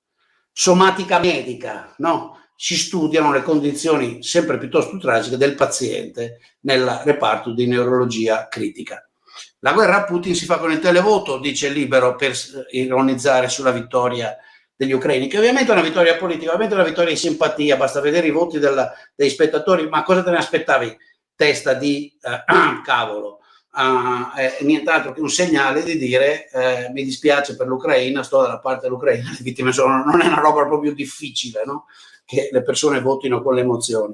somatica medica, no? Si studiano le condizioni sempre piuttosto tragiche del paziente nel reparto di neurologia critica. La guerra a Putin si fa con il televoto, dice Libero, per ironizzare sulla vittoria degli ucraini, che ovviamente è una vittoria politica, ovviamente è una vittoria di simpatia, basta vedere i voti della, dei spettatori. Ma cosa te ne aspettavi, testa di eh, cavolo? Uh, eh, nient'altro che un segnale di dire eh, mi dispiace per l'Ucraina, sto dalla parte dell'Ucraina, le vittime sono, non è una roba proprio difficile, no? Che le persone votino con le emozioni.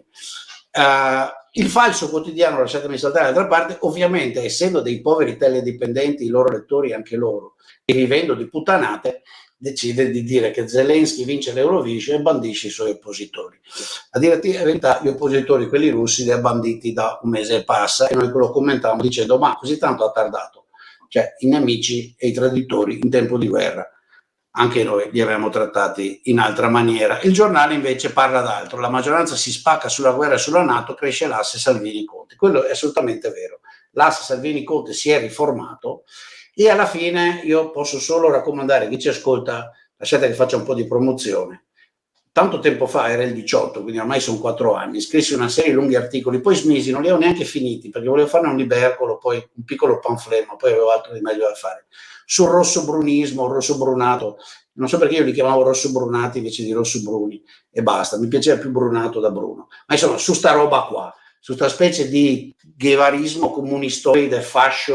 Uh, il falso quotidiano, lasciatemi saltare d'altra parte, ovviamente essendo dei poveri teledipendenti i loro lettori, anche loro, e vivendo di puttanate, decide di dire che Zelensky vince l'Eurovision e bandisce i suoi oppositori. A dire la verità, gli oppositori, quelli russi, li ha banditi da un mese e passa, e noi lo commentiamo dicendo: ma così tanto ha tardato. Cioè, i nemici e i traditori in tempo di guerra, anche noi li abbiamo trattati in altra maniera. Il giornale invece parla d'altro: la maggioranza si spacca sulla guerra e sulla NATO, cresce l'asse Salvini-Conte. Quello è assolutamente vero. L'asse Salvini-Conte si è riformato, e alla fine io posso solo raccomandare a chi ci ascolta, lasciate che faccia un po' di promozione. Tanto tempo fa, era il diciotto, quindi ormai sono quattro anni, scrissi una serie di lunghi articoli, poi smisi, non li ho neanche finiti, perché volevo farne un libercolo, poi un piccolo pamphlet, ma poi avevo altro di meglio da fare, sul rosso-brunismo, rosso-brunato. Non so perché io li chiamavo rosso-brunati invece di rosso-bruni, e basta, mi piaceva più brunato da Bruno. Ma insomma, su sta roba qua, su sta specie di guevarismo comunistoide, fascio,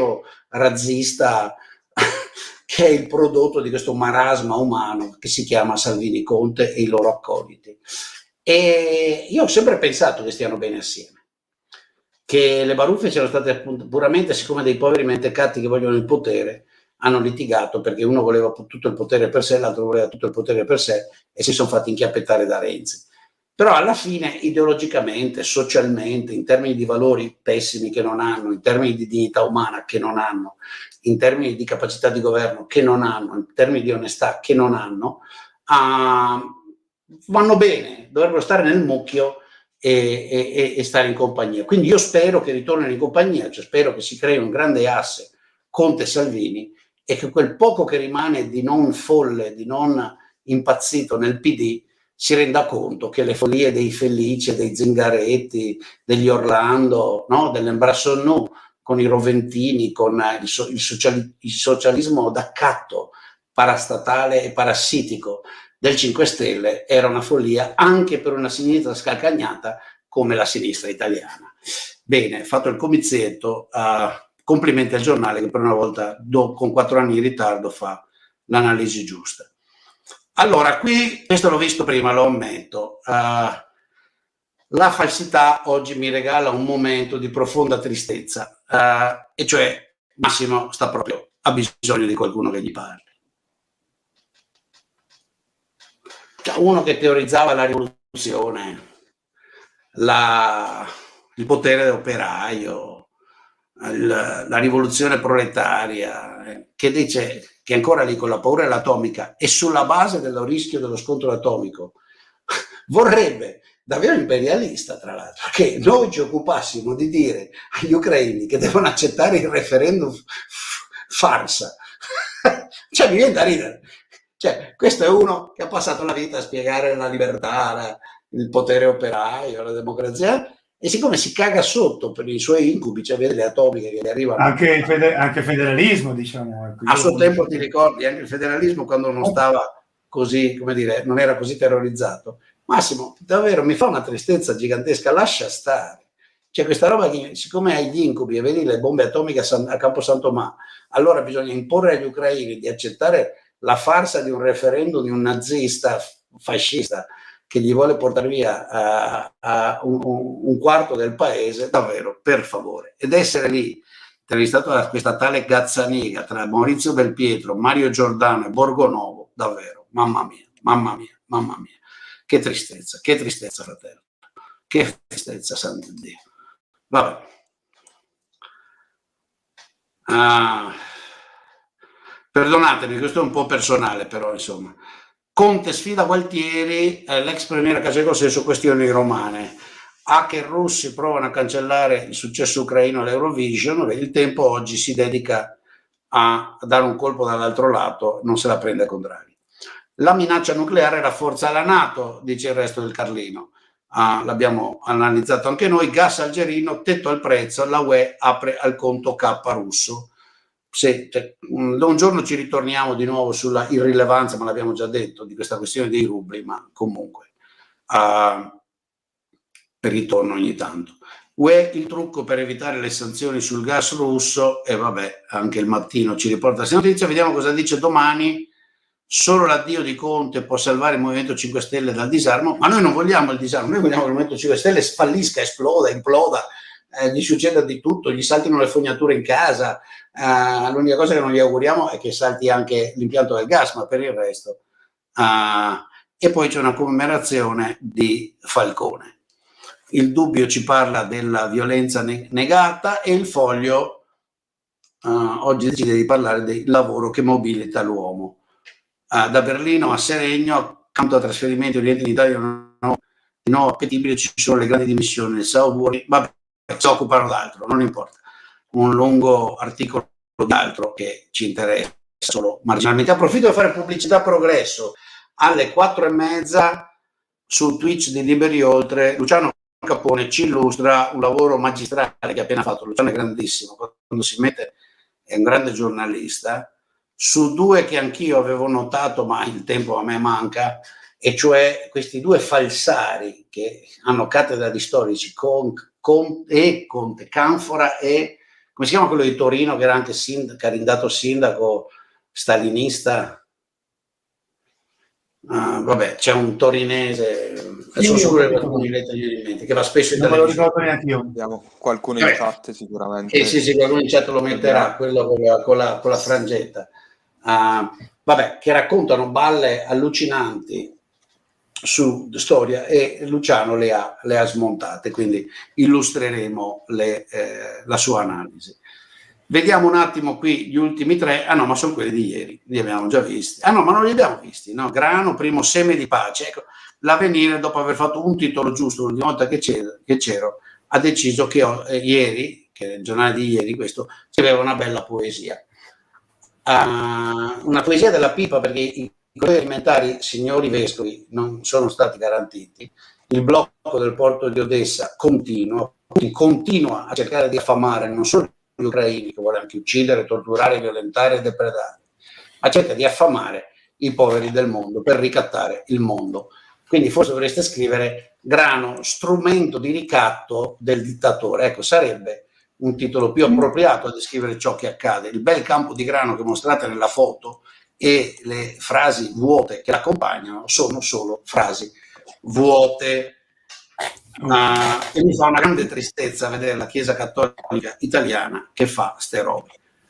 razzista che è il prodotto di questo marasma umano che si chiama Salvini Conte e i loro accoliti. E io ho sempre pensato che stiano bene assieme, che le baruffe siano state puramente, siccome dei poveri mentecatti che vogliono il potere, hanno litigato perché uno voleva tutto il potere per sé, l'altro voleva tutto il potere per sé e si sono fatti inchiappettare da Renzi. Però alla fine ideologicamente, socialmente, in termini di valori pessimi che non hanno, in termini di dignità umana che non hanno, in termini di capacità di governo che non hanno, in termini di onestà che non hanno, uh, vanno bene, dovrebbero stare nel mucchio e, e, e stare in compagnia. Quindi io spero che ritornino in compagnia, cioè spero che si crei un grande asse Conte-Salvini e che quel poco che rimane di non folle, di non impazzito nel P D si renda conto che le follie dei Felice, dei Zingaretti, degli Orlando, no? dell'Embrassonnou, con i Roventini, con il, so, il, sociali, il socialismo d'accatto, parastatale e parassitico del cinque Stelle, era una follia anche per una sinistra scalcagnata come la sinistra italiana. Bene, fatto il comizietto, uh, complimenti al giornale che per una volta, do, con quattro anni di ritardo, fa l'analisi giusta. Allora, qui, questo l'ho visto prima, lo ammetto, uh, la falsità oggi mi regala un momento di profonda tristezza, uh, e cioè Massimo sta proprio ha bisogno di qualcuno che gli parli. Cioè, uno che teorizzava la rivoluzione, la, il potere dell'operaio, il, la rivoluzione proletaria, eh, che dice che è ancora lì con la paura dell'atomica e sulla base del rischio dello scontro atomico vorrebbe, davvero imperialista tra l'altro, che noi ci occupassimo di dire agli ucraini che devono accettare il referendum farsa. Cioè mi viene da ridere. Cioè, questo è uno che ha passato la vita a spiegare la libertà, la, il potere operaio, la democrazia, e siccome si caga sotto per i suoi incubi, cioè vede le atomiche che gli arrivano. Anche il fede, anche federalismo, diciamo. A suo tempo ti ricordi, anche il federalismo quando non stava così, come dire, non era così terrorizzato. Massimo, davvero mi fa una tristezza gigantesca, lascia stare. Cioè questa roba che, siccome hai gli incubi e vedi le bombe atomiche a, San, a Campo Santo Ma, allora bisogna imporre agli ucraini di accettare la farsa di un referendum di un nazista fascista che gli vuole portare via uh, uh, un, un quarto del paese, davvero, per favore. Ed essere lì, intervistato da questa tale Gazzaniga, tra Maurizio Belpietro, Mario Giordano e Borgonovo, davvero, mamma mia, mamma mia, mamma mia. Che tristezza, che tristezza, fratello. Che tristezza, santo Dio. Vabbè. Ah, perdonatemi, questo è un po' personale, però, insomma. Conte sfida Gualtieri, eh, l'ex premier Casagrossi su questioni romane. Hacker russi provano a cancellare il successo ucraino all'Eurovision. Il Tempo oggi si dedica a, a dare un colpo dall'altro lato, non se la prende con Draghi. La minaccia nucleare rafforza la NATO, dice il Resto del Carlino. Ah, l'abbiamo analizzato anche noi. Gas algerino, tetto al prezzo, la U E apre al conto K russo. Se, cioè, un giorno ci ritorniamo di nuovo sulla irrilevanza, ma l'abbiamo già detto, di questa questione dei rubli, ma comunque uh, per ritorno ogni tanto. U E il trucco per evitare le sanzioni sul gas russo, e vabbè, anche il Mattino ci riporta questa notizia. Vediamo cosa dice domani. Solo l'addio di Conte può salvare il Movimento cinque Stelle dal disarmo, ma noi non vogliamo il disarmo, noi vogliamo che il Movimento cinque Stelle fallisca, esploda, imploda, eh, gli succeda di tutto, gli saltino le fognature in casa. Uh, l'unica cosa che non gli auguriamo è che salti anche l'impianto del gas, ma per il resto uh, e poi c'è una commemorazione di Falcone. Il Dubbio ci parla della violenza ne- negata e il Foglio uh, oggi decide di parlare del lavoro che mobilita l'uomo. Uh, da Berlino a Seregno, accanto a trasferimenti orienti in Italia no, no appetibile, ci sono le grandi dimissioni nel Sauburni, vabbè, si occupano d'altro, non importa. Un lungo articolo d'altro che ci interessa solo marginalmente. Approfitto per fare pubblicità Progresso. Alle quattro e mezza sul Twitch di Liberi Oltre, Luciano Capone ci illustra un lavoro magistrale che ha appena fatto. Luciano è grandissimo, quando si mette è un grande giornalista, su due che anch'io avevo notato, ma il tempo a me manca, e cioè questi due falsari che hanno cattedra di storici, con, con, e Conte, Canfora e come si chiama quello di Torino che era anche sindaco, candidato sindaco stalinista? Uh, vabbè, c'è un torinese, adesso sicuro che qualcuno in mente, che va spesso in televisione. Abbiamo qualcuno in eh, chat sicuramente. Eh, sì, sì, qualcuno in chat lo metterà, quello con la, con la, con la frangetta. Uh, vabbè, che raccontano balle allucinanti su storia e Luciano le ha, le ha smontate, quindi illustreremo le, eh, la sua analisi. Vediamo un attimo qui gli ultimi tre. Ah no, ma sono quelli di ieri, li abbiamo già visti. Ah no, ma non li abbiamo visti, no? Grano, primo seme di pace. Ecco, l'Avvenire, dopo aver fatto un titolo giusto l'ultima volta che c'ero, che c'ero ha deciso che ho, eh, ieri, che è il giornale di ieri, questo, scriveva una bella poesia. Uh, una poesia della pipa, perché i colleghi alimentari, signori vescovi, non sono stati garantiti. Il blocco del porto di Odessa continua, continua a cercare di affamare non solo gli ucraini, che vuole anche uccidere, torturare, violentare e depredare, ma cerca di affamare i poveri del mondo per ricattare il mondo. Quindi forse dovreste scrivere Grano, strumento di ricatto del dittatore. Ecco, sarebbe un titolo più appropriato a descrivere ciò che accade. Il bel campo di grano che mostrate nella foto e le frasi vuote che l'accompagnano sono solo frasi vuote. Uh, e mi fa una grande tristezza vedere la Chiesa Cattolica italiana che fa ste robe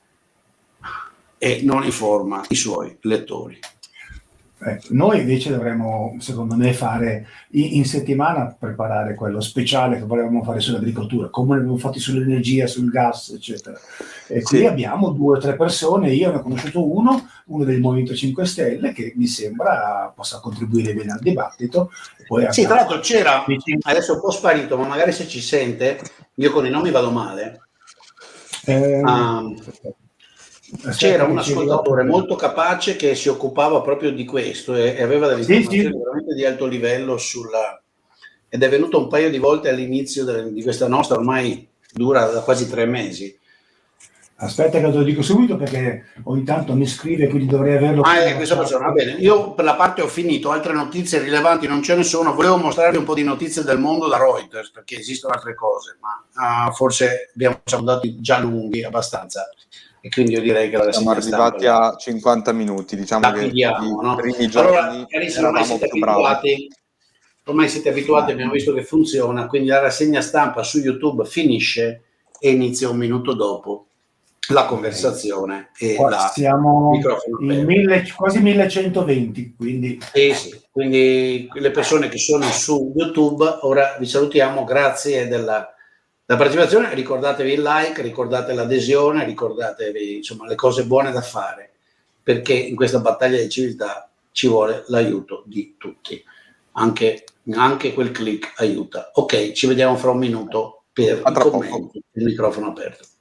e non informa i suoi lettori. Eh, noi invece dovremmo, secondo me, fare in, in settimana preparare quello speciale che volevamo fare sull'agricoltura, come abbiamo fatto sull'energia, sul gas, eccetera. E qui sì. Abbiamo due o tre persone, io ne ho conosciuto uno, uno del Movimento cinque Stelle, che mi sembra possa contribuire bene al dibattito. Poi sì, tra l'altro c'era, adesso è un po' sparito, ma magari se ci sente, io con i nomi vado male. Eh, um, C'era un ascoltatore molto capace che si occupava proprio di questo e, e aveva delle informazioni sì, sì. veramente di alto livello sulla, ed è venuto un paio di volte all'inizio de, di questa nostra, ormai dura da quasi tre mesi. Aspetta che te lo dico subito perché ogni tanto mi scrive, quindi dovrei averlo. Ah, è questa persona, va bene. Io per la parte ho finito, altre notizie rilevanti non ce ne sono. Volevo mostrarvi un po' di notizie del mondo da Reuters perché esistono altre cose, ma uh, forse abbiamo siamo andati già lunghi abbastanza. E quindi io direi che la siamo arrivati a cinquanta minuti, diciamo la che chiudiamo, i no? primi giorni allora, ormai siete abituati, ormai siete abituati, abbiamo visto che funziona, quindi la rassegna stampa su YouTube finisce e inizia un minuto dopo la conversazione e Qua la siamo in mille, quasi millecentoventi, quindi eh sì, quindi le persone che sono su YouTube ora vi salutiamo, grazie della La partecipazione, ricordatevi il like, ricordate l'adesione, ricordatevi insomma le cose buone da fare, perché in questa battaglia di civiltà ci vuole l'aiuto di tutti, anche, anche quel click aiuta. Ok, ci vediamo fra un minuto per i commenti, il microfono aperto.